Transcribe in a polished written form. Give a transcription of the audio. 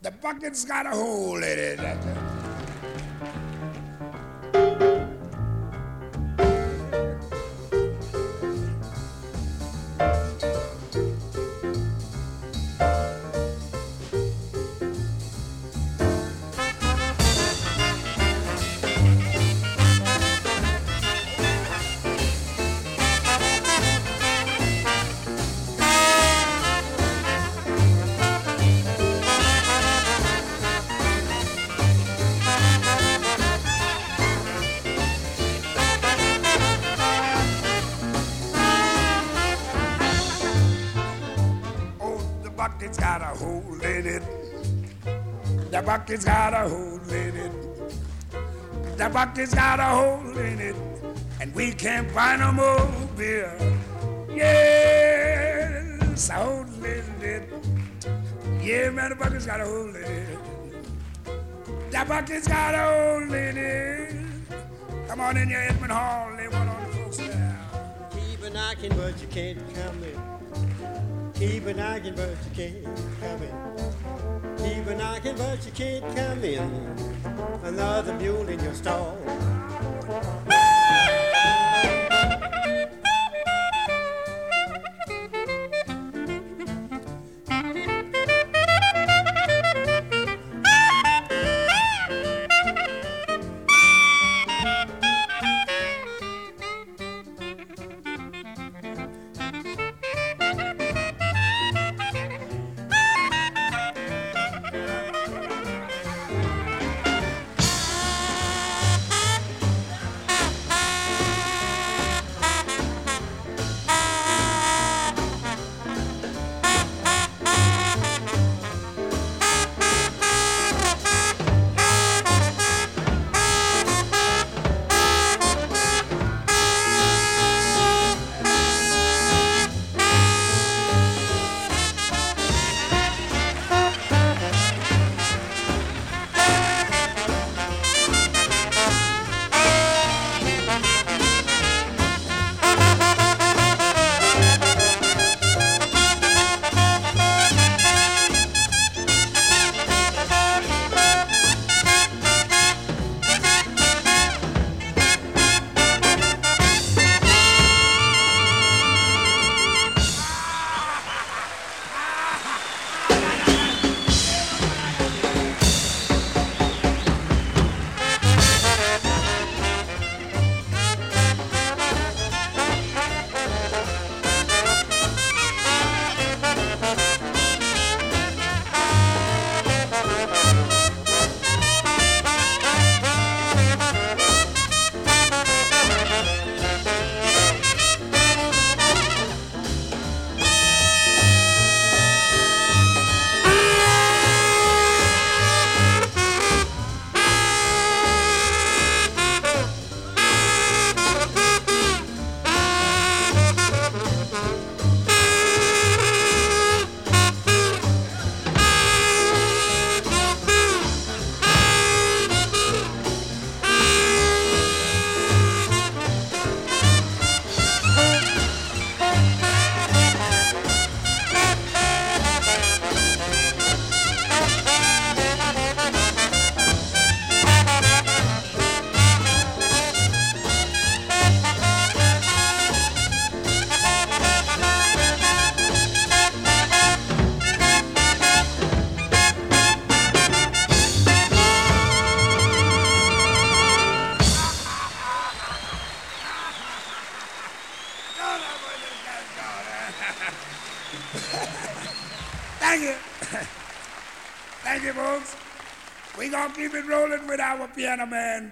The bucket's got a hole in it. Bucket's got a hole in it. The bucket's got a hole in it. The bucket's got a hole in it, and we can't buy no more beer. Yes, a hole in it. Yeah, man, the bucket's got a hole in it. The bucket's got a hole in it. Come on in your Edmund Hall, lay one on the folks there. Keep a knocking, but you can't come in. Keep a knocking, but you can't come in. Keep a knocking, but you can't come in. Another mule in your stall. Thank you. Thank you, folks. We're going to keep it rolling with our piano man.